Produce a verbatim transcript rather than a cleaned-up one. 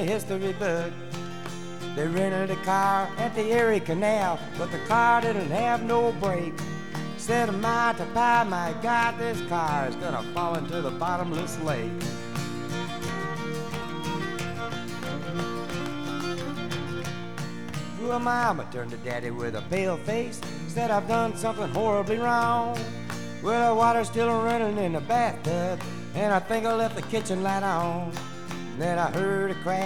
history book. They rented a car at the Erie Canal, but the car didn't have no brake. Said, my to pie, my God, this car is gonna fall into the bottomless lake. Poor mama turned to daddy with a pale face, said, I've done something horribly wrong. Well, the water's still running in the bathtub, and I think I left the kitchen light on. Then I heard a crash.